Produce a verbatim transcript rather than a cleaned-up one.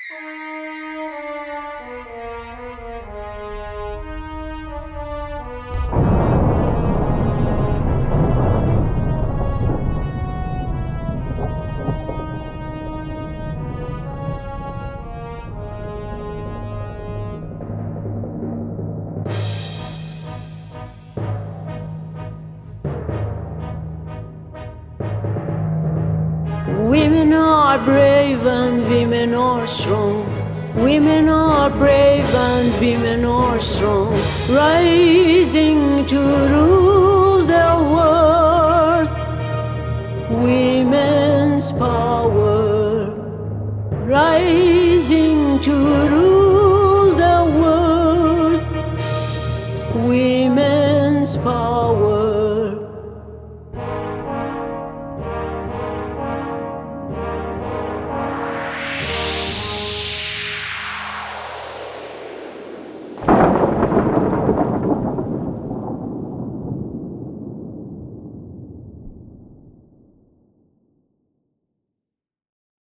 Women are brave and women are strong. Women are brave and women are strong, rising to rule the world. Women's power, rising to rule